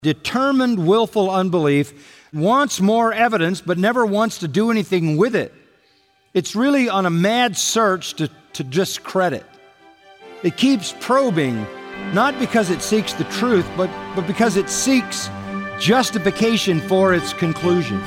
Determined, willful unbelief wants more evidence but never wants to do anything with it. It's really on a mad search to discredit. It keeps probing, not because it seeks the truth, but because it seeks justification for its conclusion.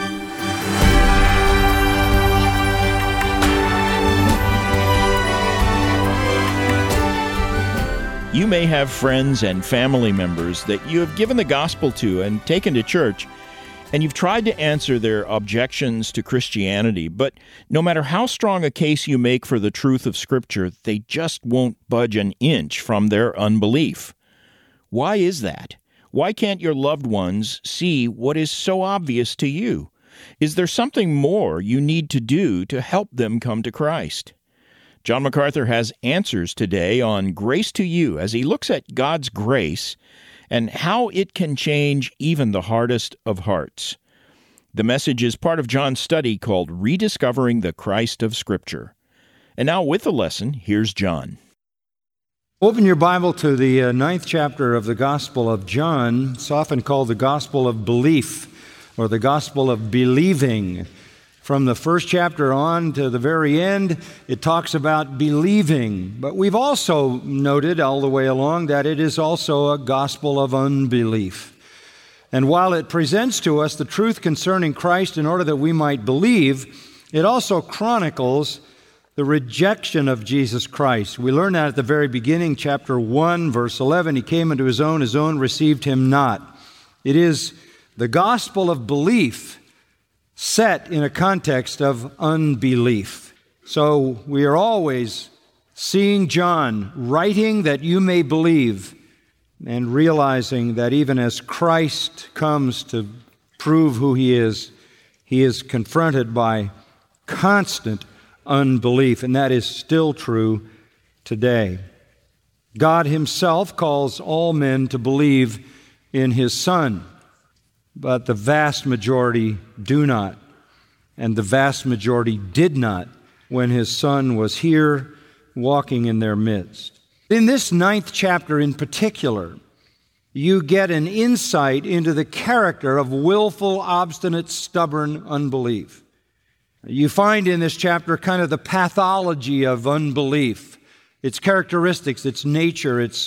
You may have friends and family members that you have given the gospel to and taken to church, and you've tried to answer their objections to Christianity, but no matter how strong a case you make for the truth of Scripture, they just won't budge an inch from their unbelief. Why is that? Why can't your loved ones see what is so obvious to you? Is there something more you need to do to help them come to Christ? John MacArthur has answers today on Grace to You as he looks at God's grace and how it can change even the hardest of hearts. The message is part of John's study called Rediscovering the Christ of Scripture. And now with the lesson, here's John. Open your Bible to the 9th chapter of the Gospel of John. It's often called the Gospel of Belief or the Gospel of Believing. From the first chapter on to the very end, it talks about believing. But we've also noted all the way along that it is also a gospel of unbelief. And while it presents to us the truth concerning Christ in order that we might believe, it also chronicles the rejection of Jesus Christ. We learn that at the very beginning, chapter 1, verse 11. He came unto his own received him not. It is the gospel of belief set in a context of unbelief. So we are always seeing John writing that you may believe and realizing that even as Christ comes to prove who he is confronted by constant unbelief, and that is still true today. God himself calls all men to believe in his Son, but the vast majority do not, and the vast majority did not when his Son was here walking in their midst. In this 9th chapter in particular, you get an insight into the character of willful, obstinate, stubborn unbelief. You find in this chapter kind of the pathology of unbelief, its characteristics, its nature, its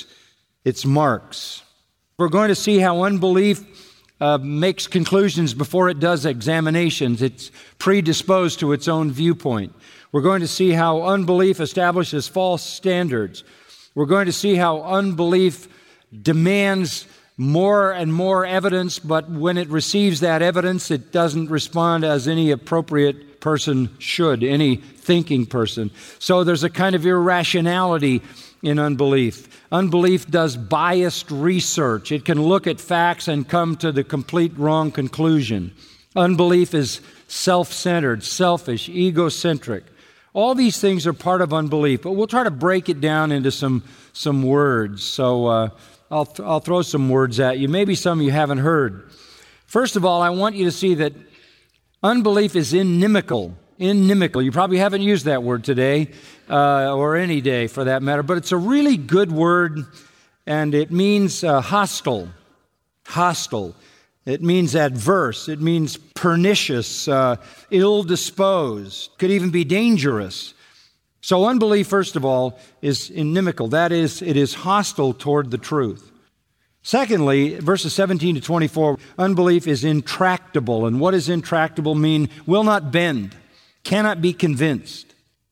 marks. We're going to see how unbelief makes conclusions before it does examinations. It's predisposed to its own viewpoint. We're going to see how unbelief establishes false standards. We're going to see how unbelief demands more and more evidence, but when it receives that evidence, it doesn't respond as any appropriate person should, any thinking person. So there's a kind of irrationality in unbelief. Unbelief does biased research. It can look at facts and come to the complete wrong conclusion. Unbelief is self-centered, selfish, egocentric. All these things are part of unbelief, but we'll try to break it down into some words. So I'll throw some words at you, maybe some you haven't heard. First of all, I want you to see that unbelief is inimical. Inimical. You probably haven't used that word today, or any day for that matter, but it's a really good word, and it means hostile. Hostile. It means adverse. It means pernicious, ill-disposed. Could even be dangerous. So unbelief, first of all, is inimical. That is, it is hostile toward the truth. Secondly, verses 17 to 24, unbelief is intractable. And what does intractable mean? Will not bend, cannot be convinced.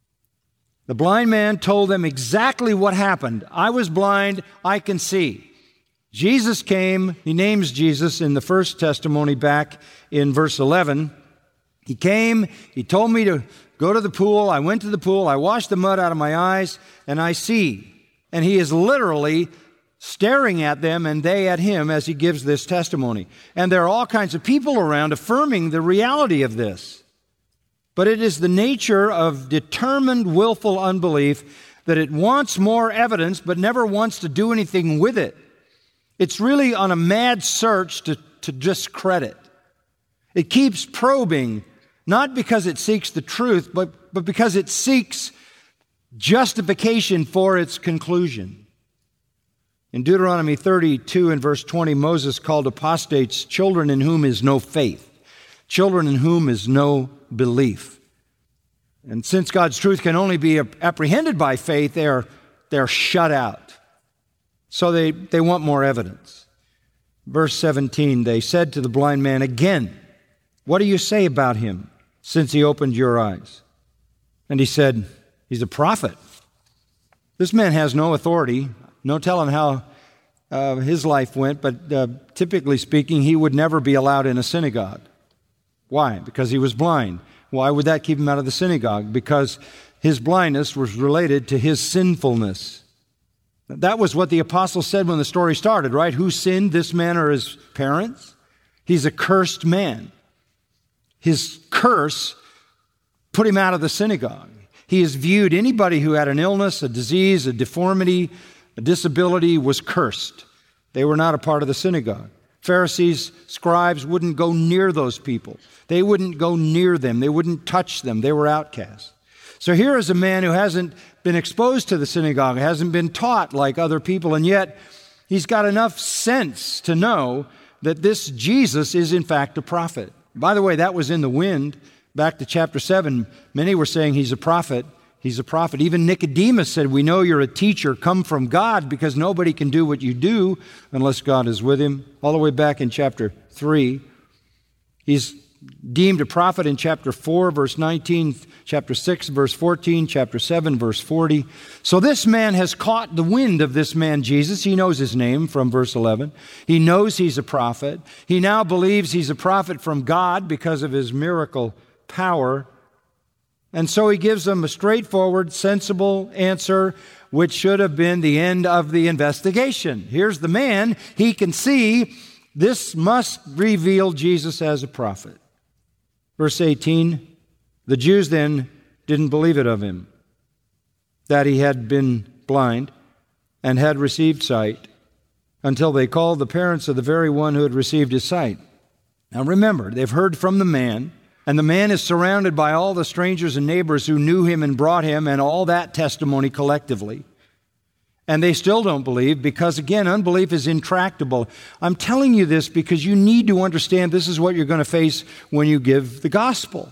The blind man told them exactly what happened. I was blind, I can see. Jesus came, he names Jesus in the first testimony back in verse 11. He came, he told me to go to the pool. I went to the pool, I washed the mud out of my eyes, and I see. And he is literally staring at them and they at him as he gives this testimony. And there are all kinds of people around affirming the reality of this. But it is the nature of determined, willful unbelief that it wants more evidence but never wants to do anything with it. It's really on a mad search to discredit. It keeps probing, not because it seeks the truth, but because it seeks justification for its conclusion. In Deuteronomy 32 and verse 20, Moses called apostates children in whom is no faith, children in whom is no belief. And since God's truth can only be apprehended by faith, they're shut out. So they want more evidence. Verse 17, they said to the blind man again, "What do you say about him since he opened your eyes?" And he said, "He's a prophet." This man has no authority, no telling how his life went, but typically speaking, he would never be allowed in a synagogue. Why? Because he was blind. Why would that keep him out of the synagogue? Because his blindness was related to his sinfulness. That was what the apostle said when the story started, right? Who sinned, this man or his parents? He's a cursed man. His curse put him out of the synagogue. He is viewed, anybody who had an illness, a disease, a deformity, a disability was cursed. They were not a part of the synagogue. Pharisees, scribes wouldn't go near those people. They wouldn't go near them. They wouldn't touch them. They were outcasts. So here is a man who hasn't been exposed to the synagogue, hasn't been taught like other people, and yet he's got enough sense to know that this Jesus is in fact a prophet. By the way, that was in the wind. Back to chapter 7, many were saying he's a prophet. He's a prophet. Even Nicodemus said, "We know you're a teacher come from God because nobody can do what you do unless God is with him." All the way back in chapter 3. He's deemed a prophet in chapter 4, verse 19, chapter 6, verse 14, chapter 7, verse 40. So this man has caught the wind of this man, Jesus. He knows his name from verse 11. He knows he's a prophet. He now believes he's a prophet from God because of his miracle power. And so he gives them a straightforward, sensible answer, which should have been the end of the investigation. Here's the man. He can see this must reveal Jesus as a prophet. Verse 18, the Jews then didn't believe it of him, that he had been blind and had received sight, until they called the parents of the very one who had received his sight. Now remember, they've heard from the man, and the man is surrounded by all the strangers and neighbors who knew him and brought him, and all that testimony collectively. And they still don't believe because, again, unbelief is intractable. I'm telling you this because you need to understand this is what you're going to face when you give the gospel.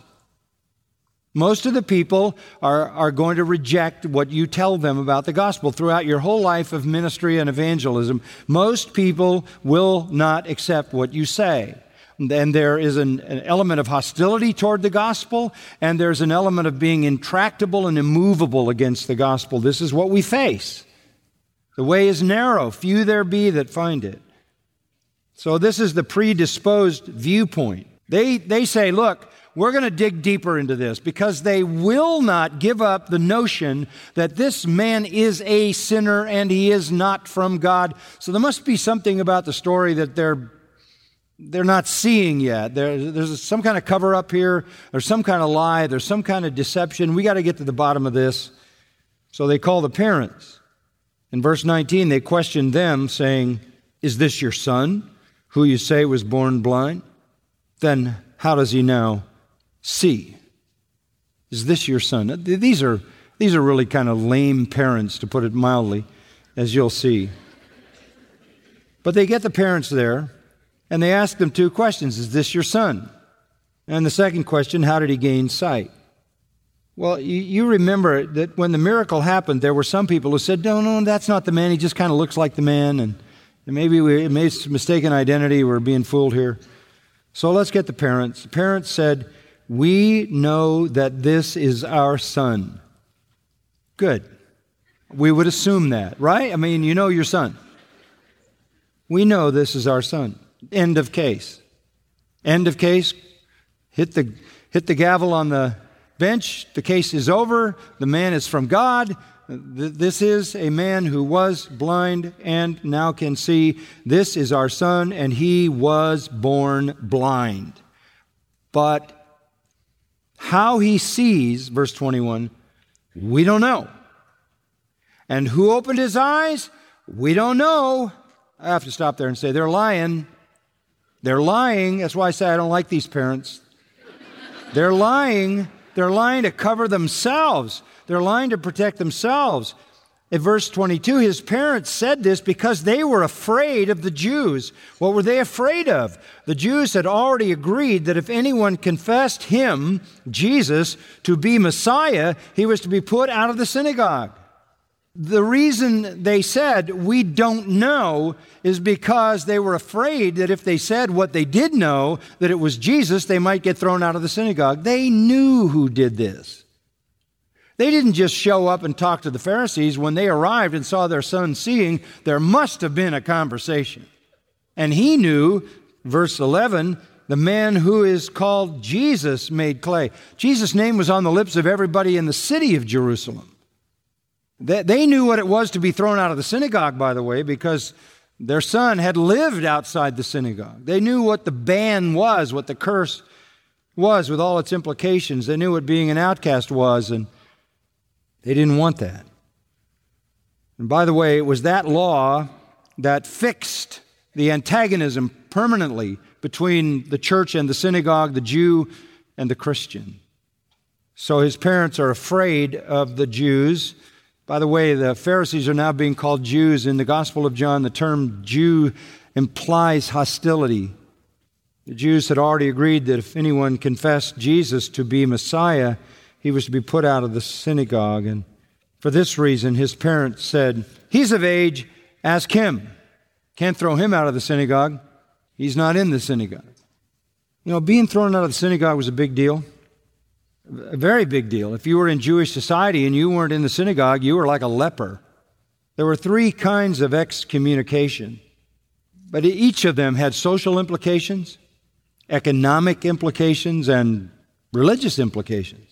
Most of the people are going to reject what you tell them about the gospel. Throughout your whole life of ministry and evangelism, most people will not accept what you say. And there is an element of hostility toward the gospel, and there's an element of being intractable and immovable against the gospel. This is what we face. The way is narrow, few there be that find it. So this is the predisposed viewpoint. They say, look, we're going to dig deeper into this, because they will not give up the notion that this man is a sinner and he is not from God. So there must be something about the story that they're not seeing yet. There's some kind of cover up here. There's some kind of lie. There's some kind of deception. We got to get to the bottom of this. So they call the parents. In verse 19, they questioned them, saying, "Is this your son, who you say was born blind? Then how does he now see? Is this your son?" These are really kind of lame parents, to put it mildly, as you'll see. But they get the parents there, and they ask them two questions. Is this your son? And the second question, how did he gain sight? Well, you remember that when the miracle happened, there were some people who said, no, that's not the man. He just kind of looks like the man. And maybe we made a mistaken identity. We're being fooled here. So let's get the parents. The parents said, "We know that this is our son." Good. We would assume that, right? I mean, you know your son. We know this is our son. End of case. End of case. Hit the gavel on the bench. The case is over. The man is from God. This is a man who was blind and now can see. This is our son, and he was born blind. But how he sees, verse 21, we don't know. And who opened his eyes? We don't know. I have to stop there and say, they're lying. They're lying. That's why I say I don't like these parents. They're lying. They're lying to cover themselves. They're lying to protect themselves. In verse 22, his parents said this because they were afraid of the Jews. What were they afraid of? The Jews had already agreed that if anyone confessed him, Jesus, to be Messiah, he was to be put out of the synagogue. The reason they said, "we don't know," is because they were afraid that if they said what they did know, that it was Jesus, they might get thrown out of the synagogue. They knew who did this. They didn't just show up and talk to the Pharisees. When they arrived and saw their son seeing, there must have been a conversation. And he knew, verse 11, the man who is called Jesus made clay. Jesus' name was on the lips of everybody in the city of Jerusalem. They knew what it was to be thrown out of the synagogue, by the way, because their son had lived outside the synagogue. They knew what the ban was, what the curse was with all its implications. They knew what being an outcast was, and they didn't want that. And by the way, it was that law that fixed the antagonism permanently between the church and the synagogue, the Jew and the Christian. So his parents are afraid of the Jews. By the way, the Pharisees are now being called Jews. In the Gospel of John, the term Jew implies hostility. The Jews had already agreed that if anyone confessed Jesus to be Messiah, he was to be put out of the synagogue. And for this reason, his parents said, "He's of age, ask him." Can't throw him out of the synagogue. He's not in the synagogue. You know, being thrown out of the synagogue was a big deal. A very big deal. If you were in Jewish society and you weren't in the synagogue, you were like a leper. There were 3 kinds of excommunication, but each of them had social implications, economic implications, and religious implications.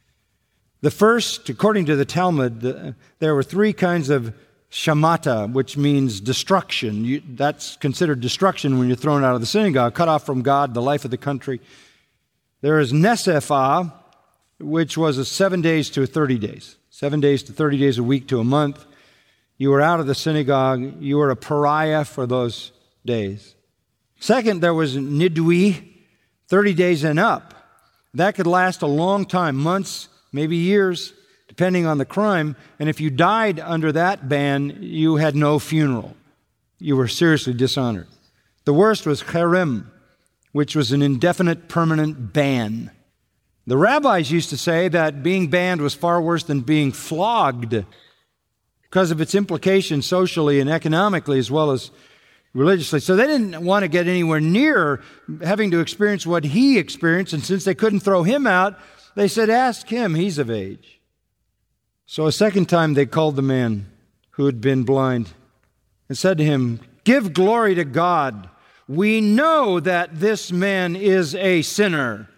The first, according to the Talmud, there were 3 kinds of shamata, which means destruction. That's considered destruction when you're thrown out of the synagogue, cut off from God, the life of the country. There is nesefah, which was 7 days to 30 days. 7 days to 30 days a week to a month. You were out of the synagogue. You were a pariah for those days. Second, there was nidui, 30 days and up. That could last a long time, months, maybe years, depending on the crime. And if you died under that ban, you had no funeral. You were seriously dishonored. The worst was cherem, which was an indefinite permanent ban. The rabbis used to say that being banned was far worse than being flogged because of its implications socially and economically as well as religiously. So they didn't want to get anywhere near having to experience what he experienced, and since they couldn't throw him out, they said, "Ask him, he's of age." So a second time they called the man who had been blind and said to him, "Give glory to God. We know that this man is a sinner."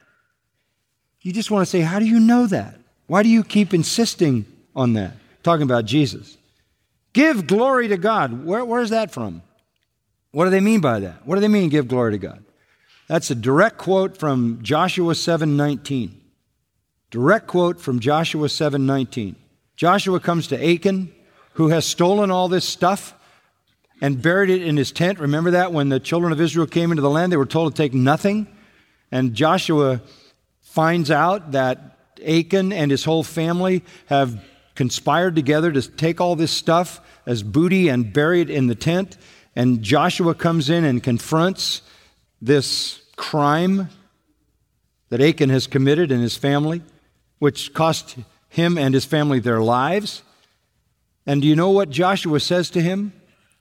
You just want to say, how do you know that? Why do you keep insisting on that? Talking about Jesus. Give glory to God. Where's that from? What do they mean by that? What do they mean, give glory to God? That's a direct quote from Joshua 7:19. Direct quote from Joshua 7:19. Joshua comes to Achan, who has stolen all this stuff and buried it in his tent. Remember that when the children of Israel came into the land, they were told to take nothing. And Joshua finds out that Achan and his whole family have conspired together to take all this stuff as booty and bury it in the tent. And Joshua comes in and confronts this crime that Achan has committed in his family, which cost him and his family their lives. And do you know what Joshua says to him?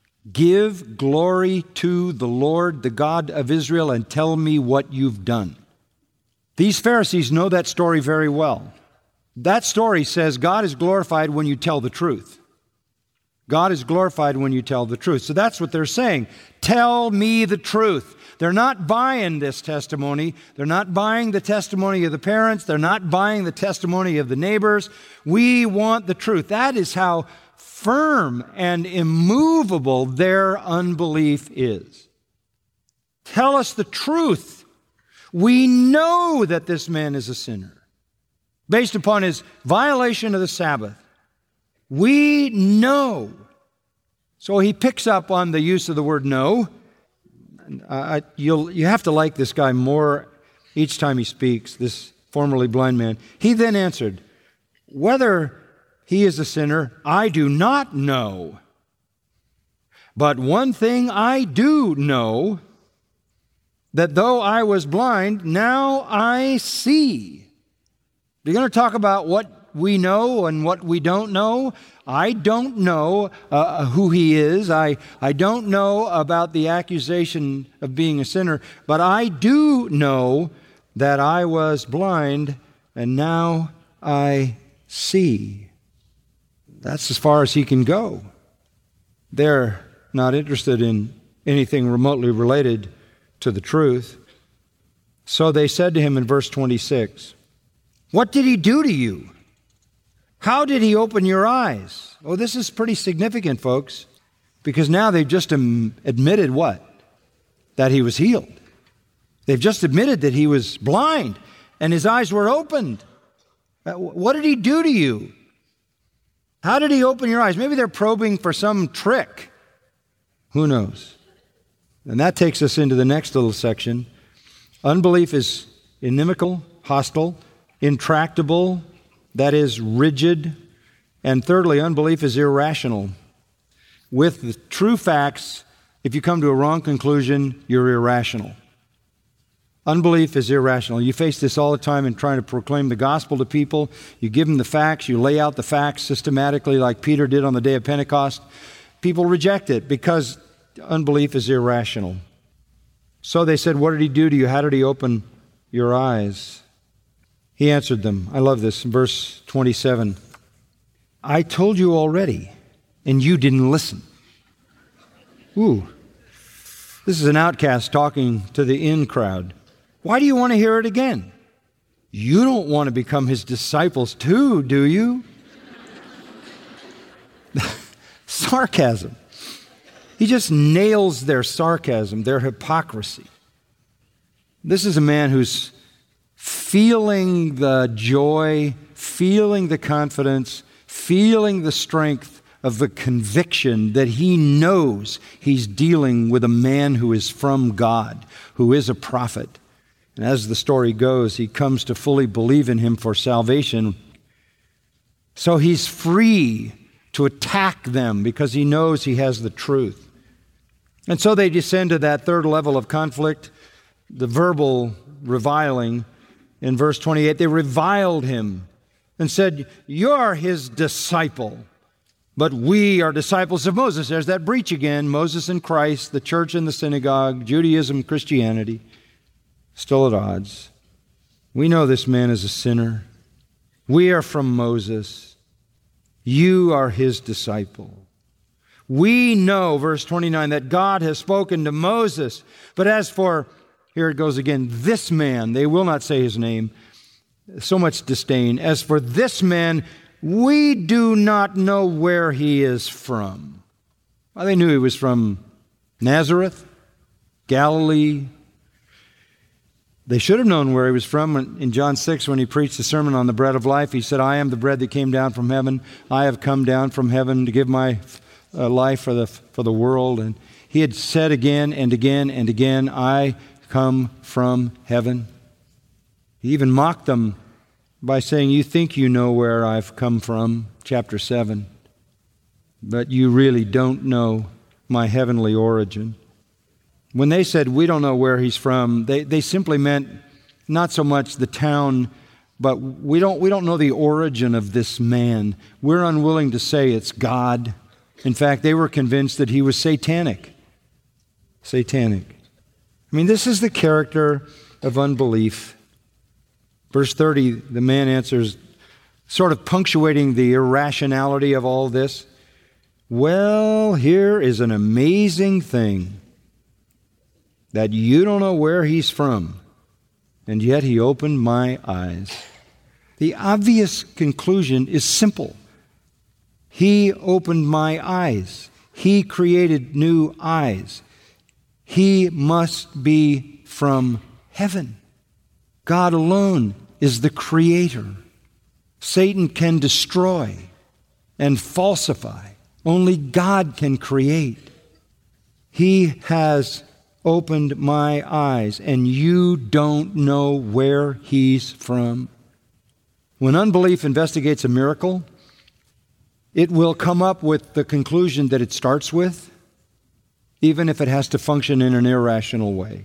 "Give glory to the Lord, the God of Israel, and tell me what you've done." These Pharisees know that story very well. That story says God is glorified when you tell the truth. God is glorified when you tell the truth. So that's what they're saying. Tell me the truth. They're not buying this testimony. They're not buying the testimony of the parents. They're not buying the testimony of the neighbors. We want the truth. That is how firm and immovable their unbelief is. Tell us the truth. We know that this man is a sinner based upon his violation of the Sabbath. We know. So he picks up on the use of the word know. You have to like this guy more each time he speaks, this formerly blind man. He then answered, "Whether he is a sinner, I do not know. But one thing I do know, that though I was blind, now I see. You're going to talk about what we know and what we don't know. I don't know who he is. I don't know about the accusation of being a sinner, but I do know that I was blind and now I see. That's as far as he can go. They're not interested in anything remotely related to the truth. So they said to him in verse 26, "What did he do to you? How did he open your eyes?" Oh, this is pretty significant, folks, because now they've just admitted what? That he was healed. They've just admitted that he was blind and his eyes were opened. What did he do to you? How did he open your eyes? Maybe they're probing for some trick. Who knows? And that takes us into the next little section. Unbelief is inimical, hostile, intractable, that is, rigid. And thirdly, unbelief is irrational. With the true facts, if you come to a wrong conclusion, you're irrational. Unbelief is irrational. You face this all the time in trying to proclaim the gospel to people. You give them the facts, you lay out the facts systematically like Peter did on the day of Pentecost. People reject it because unbelief is irrational. So they said, "What did he do to you? How did he open your eyes?" He answered them. I love this in verse 27. "I told you already, and you didn't listen." Ooh, this is an outcast talking to the in crowd. Why do you want to hear it again? You don't want to become his disciples too, do you? Sarcasm. He just nails their sarcasm, their hypocrisy. This is a man who's feeling the joy, feeling the confidence, feeling the strength of the conviction that he knows he's dealing with a man who is from God, who is a prophet. And as the story goes, he comes to fully believe in him for salvation. So he's free to attack them because he knows he has the truth. And so they descend to that third level of conflict, the verbal reviling. In verse 28, they reviled him and said, "You're his disciple, but we are disciples of Moses." There's that breach again. Moses and Christ, the church and the synagogue, Judaism, Christianity, still at odds. We know this man is a sinner. We are from Moses. You are his disciple. We know, verse 29, that God has spoken to Moses. But as for, here it goes again, this man, they will not say his name, so much disdain. As for this man, we do not know where he is from. Well, they knew he was from Nazareth, Galilee. They should have known where he was from. In John 6, when he preached the sermon on the bread of life, he said, "I am the bread that came down from heaven. I have come down from heaven to give my life for the world." And he had said again and again and again, "I come from heaven." He even mocked them by saying, "You think you know where I've come from," chapter 7, "but you really don't know my heavenly origin." When they said, "We don't know where he's from," they simply meant not so much the town, but we don't know the origin of this man. We're unwilling to say it's God. In fact, they were convinced that he was satanic. Satanic. I mean, this is the character of unbelief. Verse 30, the man answers, sort of punctuating the irrationality of all this. "Well, here is an amazing thing, that you don't know where he's from, and yet he opened my eyes." The obvious conclusion is simple. He opened my eyes. He created new eyes. He must be from heaven. God alone is the creator. Satan can destroy and falsify. Only God can create. He has opened my eyes, and you don't know where he's from. When unbelief investigates a miracle, it will come up with the conclusion that it starts with, even if it has to function in an irrational way.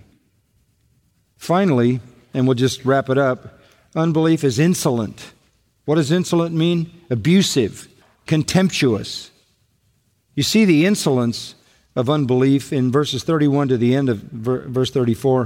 Finally, and we'll just wrap it up, unbelief is insolent. What does insolent mean? Abusive, contemptuous. You see the insolence of unbelief in verses 31 to the end of verse 34.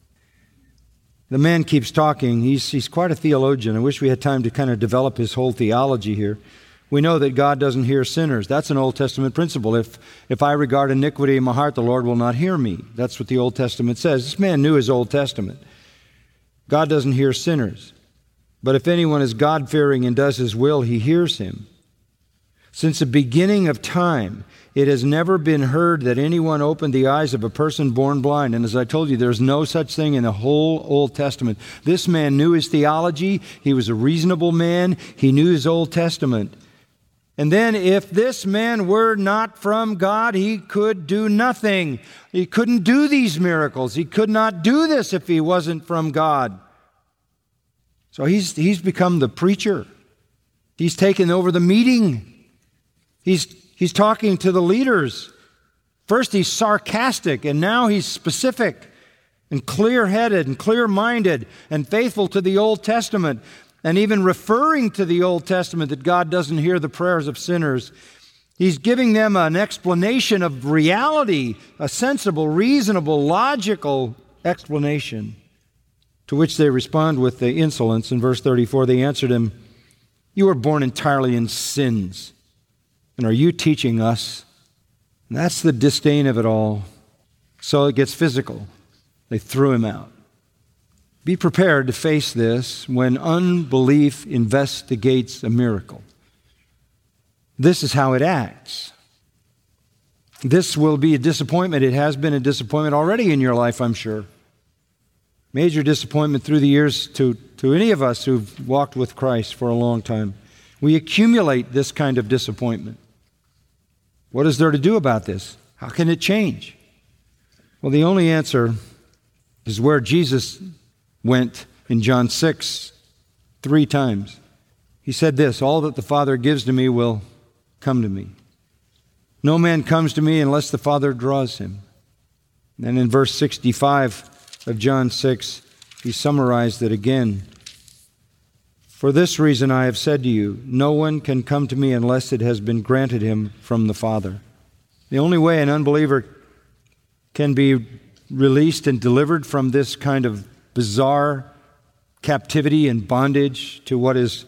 The man keeps talking. He's quite a theologian. I wish we had time to kind of develop his whole theology here. We know that God doesn't hear sinners. That's an Old Testament principle. If I regard iniquity in my heart, the Lord will not hear me. That's what the Old Testament says. This man knew his Old Testament. God doesn't hear sinners. But if anyone is God-fearing and does his will, he hears him. Since the beginning of time, it has never been heard that anyone opened the eyes of a person born blind. And as I told you, there's no such thing in the whole Old Testament. This man knew his theology. He was a reasonable man. He knew his Old Testament. And then if this man were not from God, he could do nothing. He couldn't do these miracles. He could not do this if he wasn't from God. So he's become the preacher. He's taken over the meeting. He's talking to the leaders. First he's sarcastic, and now he's specific and clear-headed and clear-minded and faithful to the Old Testament, and even referring to the Old Testament that God doesn't hear the prayers of sinners. He's giving them an explanation of reality, a sensible, reasonable, logical explanation, to which they respond with the insolence. In verse 34, they answered him, "You were born entirely in sins, and are you teaching us?" And that's the disdain of it all. So it gets physical. They threw him out. Be prepared to face this when unbelief investigates a miracle. This is how it acts. This will be a disappointment. It has been a disappointment already in your life, I'm sure. Major disappointment through the years to any of us who've walked with Christ for a long time. We accumulate this kind of disappointment. What is there to do about this? How can it change? Well, the only answer is where Jesus went in John 6, 3 times. He said this, "All that the Father gives to me will come to me. No man comes to me unless the Father draws him." And in verse 65 of John 6, he summarized it again. "For this reason I have said to you, no one can come to me unless it has been granted him from the Father." The only way an unbeliever can be released and delivered from this kind of bizarre captivity and bondage to what is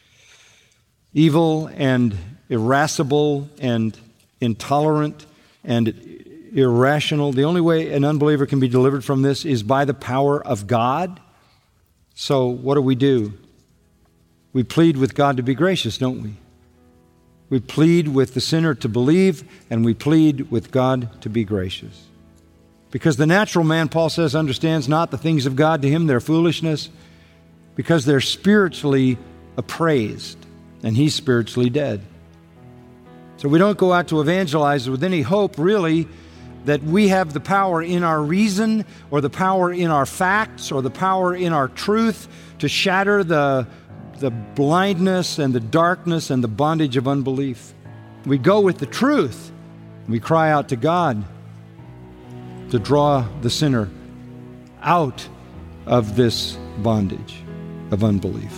evil and irascible and intolerant and irrational. The only way an unbeliever can be delivered from this is by the power of God. So what do? We plead with God to be gracious, don't we? We plead with the sinner to believe, and we plead with God to be gracious. Because the natural man, Paul says, understands not the things of God. To him they're foolishness, because they're spiritually appraised, and he's spiritually dead. So we don't go out to evangelize with any hope, really, that we have the power in our reason or the power in our facts or the power in our truth to shatter the blindness and the darkness and the bondage of unbelief. We go with the truth. We cry out to God to draw the sinner out of this bondage of unbelief.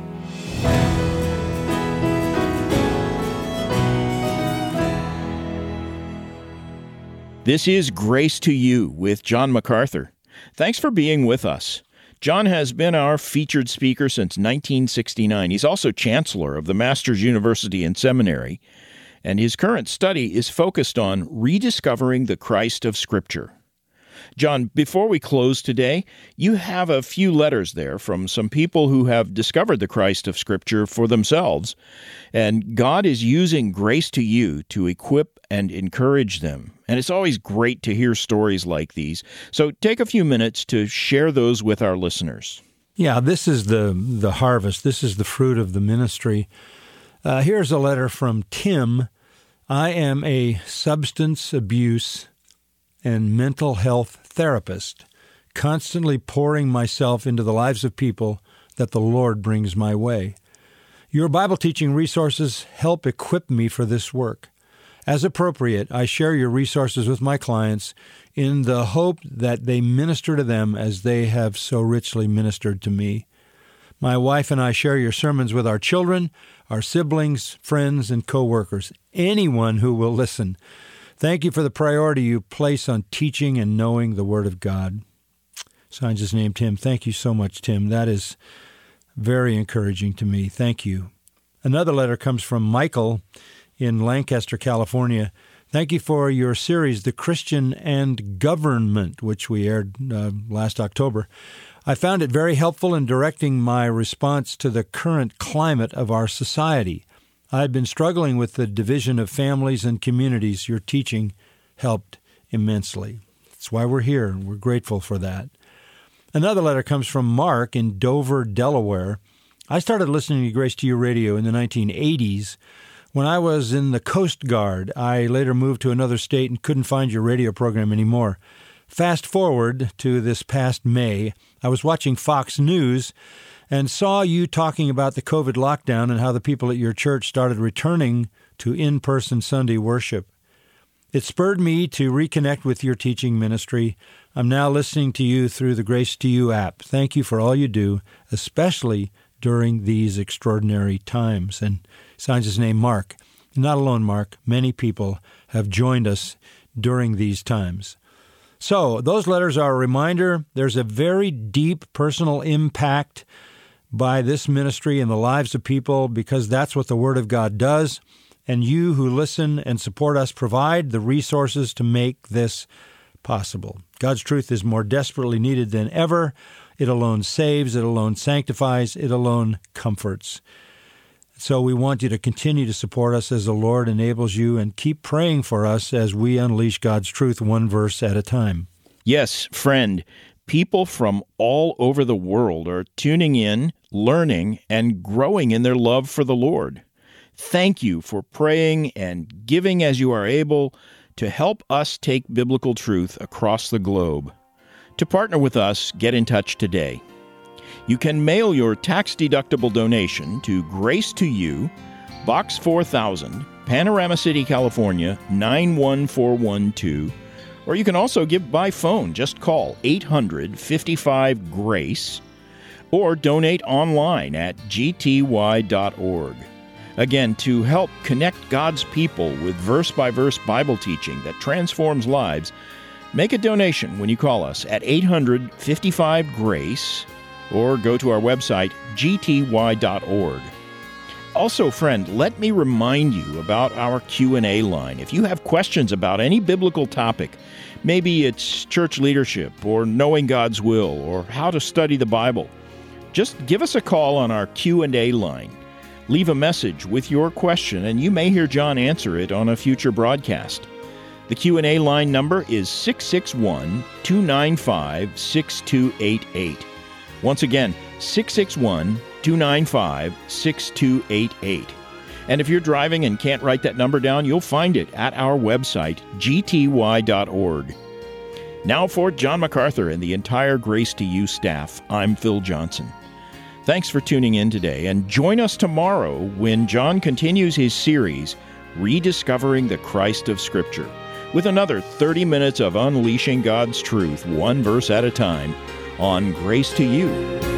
This is Grace to You with John MacArthur. Thanks for being with us. John has been our featured speaker since 1969. He's also chancellor of the Masters University and Seminary, and his current study is focused on rediscovering the Christ of Scripture. John, before we close today, you have a few letters there from some people who have discovered the Christ of Scripture for themselves, and God is using Grace to You to equip and encourage them. And it's always great to hear stories like these. So take a few minutes to share those with our listeners. Yeah, this is the harvest. This is the fruit of the ministry. Here's a letter from Tim. "I am a substance abuse and mental health therapist, constantly pouring myself into the lives of people that the Lord brings my way. Your Bible teaching resources help equip me for this work. As appropriate, I share your resources with my clients in the hope that they minister to them as they have so richly ministered to me. My wife and I share your sermons with our children, our siblings, friends, and co-workers, anyone who will listen. Thank you for the priority you place on teaching and knowing the Word of God. Signs his name, Tim. Thank you so much, Tim. That is very encouraging to me. Thank you. Another letter comes from Michael in Lancaster, California. Thank you for your series, The Christian and Government, which we aired last October. I found it very helpful in directing my response to the current climate of our society. I had been struggling with the division of families and communities. Your teaching helped immensely. That's why we're here, and we're grateful for that. Another letter comes from Mark in Dover, Delaware. I started listening to Grace to You radio in the 1980s. When I was in the Coast Guard, I later moved to another state and couldn't find your radio program anymore. Fast forward to this past May, I was watching Fox News and saw you talking about the COVID lockdown and how the people at your church started returning to in-person Sunday worship. It spurred me to reconnect with your teaching ministry. I'm now listening to you through the Grace to You app. Thank you for all you do, especially during these extraordinary times. And signs his name, Mark. Not alone, Mark. Many people have joined us during these times. So those letters are a reminder there's a very deep personal impact by this ministry in the lives of people because that's what the Word of God does. And you who listen and support us provide the resources to make this possible. God's truth is more desperately needed than ever. It alone saves, it alone sanctifies, it alone comforts. So we want you to continue to support us as the Lord enables you and keep praying for us as we unleash God's truth one verse at a time. Yes, friend, people from all over the world are tuning in, learning, and growing in their love for the Lord. Thank you for praying and giving as you are able to help us take biblical truth across the globe. To partner with us, get in touch today. You can mail your tax-deductible donation to Grace to You, Box 4000, Panorama City, California, 91412, or you can also give by phone. Just call 800-55-GRACE or donate online at gty.org. Again, to help connect God's people with verse-by-verse Bible teaching that transforms lives, make a donation when you call us at 800-55-GRACE or go to our website, gty.org. Also, friend, let me remind you about our Q&A line. If you have questions about any biblical topic, maybe it's church leadership or knowing God's will or how to study the Bible, just give us a call on our Q&A line. Leave a message with your question, and you may hear John answer it on a future broadcast. The Q&A line number is 661-295-6288. Once again, 661-295-6288. And if you're driving and can't write that number down, you'll find it at our website, gty.org. Now for John MacArthur and the entire Grace to You staff, I'm Phil Johnson. Thanks for tuning in today, and join us tomorrow when John continues his series, Rediscovering the Christ of Scripture, with another 30 minutes of unleashing God's truth, one verse at a time, on Grace to You.